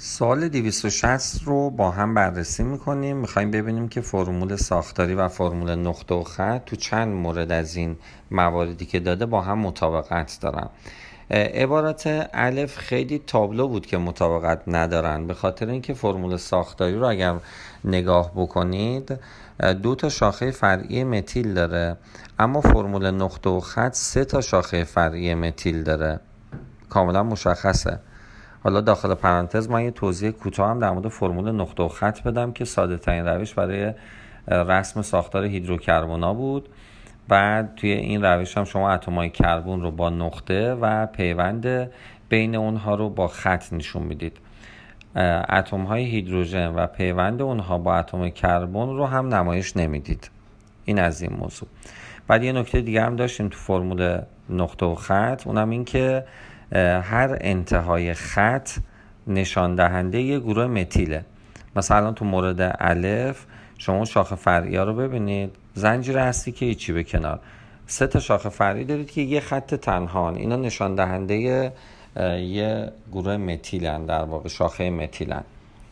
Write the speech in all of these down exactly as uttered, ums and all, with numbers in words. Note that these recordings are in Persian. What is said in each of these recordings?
سوال دویست و شصت رو با هم بررسی میکنیم. میخوایم ببینیم که فرمول ساختاری و فرمول نقطه و خط تو چند مورد از این مواردی که داده با هم مطابقت دارن. عبارت الف خیلی تابلو بود که مطابقت ندارن، به خاطر اینکه فرمول ساختاری رو اگر نگاه بکنید دو تا شاخه فرعی متیل داره، اما فرمول نقطه و خط سه تا شاخه فرعی متیل داره. کاملا مشخصه. حالا داخل پرانتز من یه توضیح کوتاه هم در مورد فرمول نقطه و خط بدم که ساده ترین روش برای رسم ساختار هیدروکربونا بود. بعد توی این روش هم شما اتم‌های کربن رو با نقطه و پیوند بین اونها رو با خط نشون میدید. اتم‌های هیدروژن و پیوند اونها با اتم کربن رو هم نمایش نمیدید. این از این موضوع. بعد یه نکته دیگه هم داشتیم تو فرمول نقطه و خط، اونم این که هر انتهای خط نشان دهنده یه گروه متیله. مثلا تو مورد الف شما شاخه فرعی ها رو ببینید، زنجیره اصلی که هیچی به کنار، سه تا شاخه فرعی دارید که یه خط تنهان، اینا نشان دهنده یه گروه متیلن، در واقع شاخه متیلن.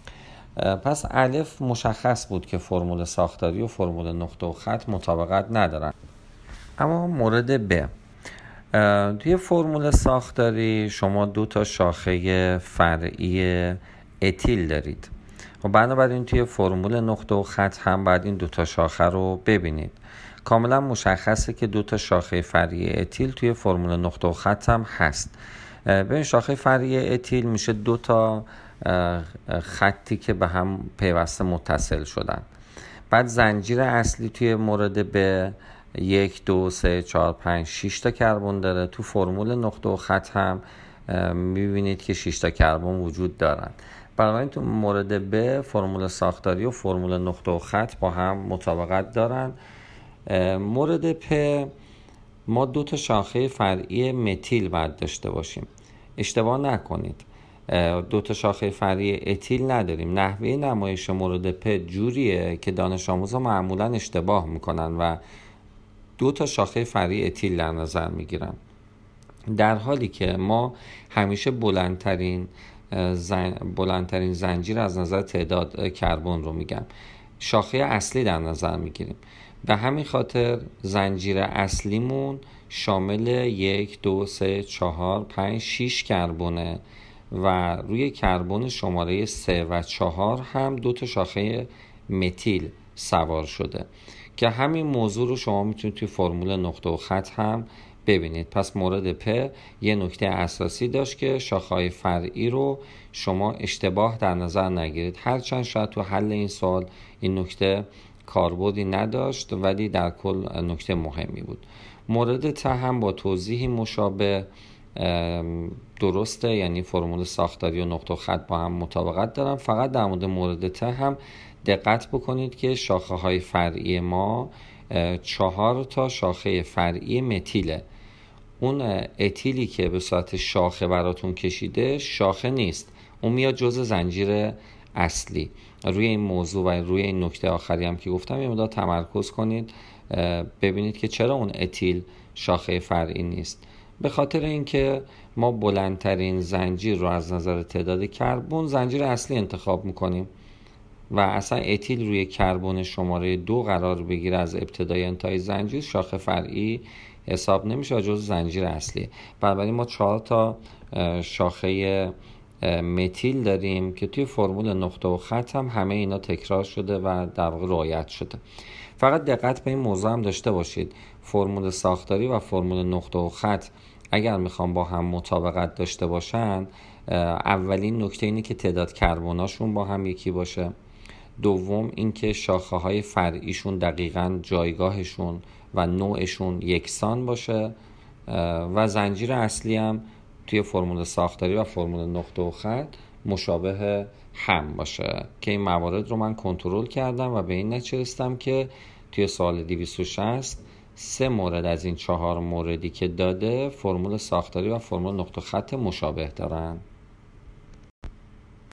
پس الف مشخص بود که فرمول ساختاری و فرمول نقطه و خط مطابقت ندارن. اما مورد ب، توی فرمول ساختاری شما دو تا شاخه فرعی اتیل دارید و بنابراین توی فرمول نقطه و خط هم باید این دو تا شاخه رو ببینید. کاملا مشخصه که دو تا شاخه فرعی اتیل توی فرمول نقطه و خط هم هست. ببین شاخه فرعی اتیل میشه دو تا خطی که به هم پیوسته متصل شدن. بعد زنجیر اصلی توی مورد ب یک دو سه چهار پنج شش تا کربن داره. تو فرمول نقطه و خط هم میبینید که شش تا کربن وجود دارن. بنابراین تو مورد ب فرمول ساختاری و فرمول نقطه و خط با هم مطابقت دارن. مورد پ ما دو تا شاخه فرعی متیل باید داشته باشیم. اشتباه نکنید، دو تا شاخه فرعی اتیل نداریم. نحوه نمایش مورد پ جوریه که دانش آموزا معمولا اشتباه میکنن و دو تا شاخه فرعی اتیل در نظر میگیرن، در حالی که ما همیشه بلندترین زن... بلندترین زنجیر از نظر تعداد کربن رو میگم شاخه اصلی در نظر میگیریم. به همین خاطر زنجیر اصلیمون شامل یک دو سه چهار پنج شش کربنه و روی کربن شماره سه و چهار هم دو تا شاخه متیل سوار شده که همین موضوع رو شما میتونید توی فرمول نقطه و خط هم ببینید. پس مورد پ یه نکته اساسی داشت که شاخه‌های فرعی رو شما اشتباه در نظر نگیرید، هرچند شاید تو حل این سوال این نکته کاربردی نداشت ولی در کل نکته مهمی بود. مورد ت هم با توضیحی مشابه درسته، یعنی فرمول ساختاری و نقطه و خط با هم مطابقت دارن. فقط در مورد مورد ت هم دقت بکنید که شاخه های فرعی ما چهار تا شاخه فرعی متیله. اون اتیلی که به صورت شاخه براتون کشیده شاخه نیست، اون میاد جزء زنجیر اصلی. روی این موضوع و روی این نکته آخری هم که گفتم یه مقدار تمرکز کنید، ببینید که چرا اون اتیل شاخه فرعی نیست. به خاطر اینکه ما بلندترین زنجیر رو از نظر تعداد کربن زنجیر اصلی انتخاب میکنیم و اصلا اتیل روی کربن شماره دو قرار بگیره از ابتدای انتهای زنجیر شاخه فرعی حساب نمیشه، جز زنجیر اصلی. بنابراین ما چهار تا شاخه متیل داریم که توی فرمول نقطه و خط هم همه اینا تکرار شده و در واقع رعایت شده. فقط دقت به این موضوع هم داشته باشید، فرمول ساختاری و فرمول نقطه و خط اگر میخوام با هم مطابقت داشته باشن، اولین نکته اینه که تعداد کربناشون با هم یکی باشه. دوم اینکه شاخه های فرعیشون دقیقاً جایگاهشون و نوعشون یکسان باشه و زنجیر اصلی هم توی فرمول ساختاری و فرمول نقطه و خط مشابه هم باشه. که این موارد رو من کنترل کردم و به این نتیجه رسیدم که توی سوال دویست و شصت سه مورد از این چهار موردی که داده فرمول ساختاری و فرمول نقطه و خط مشابه دارن.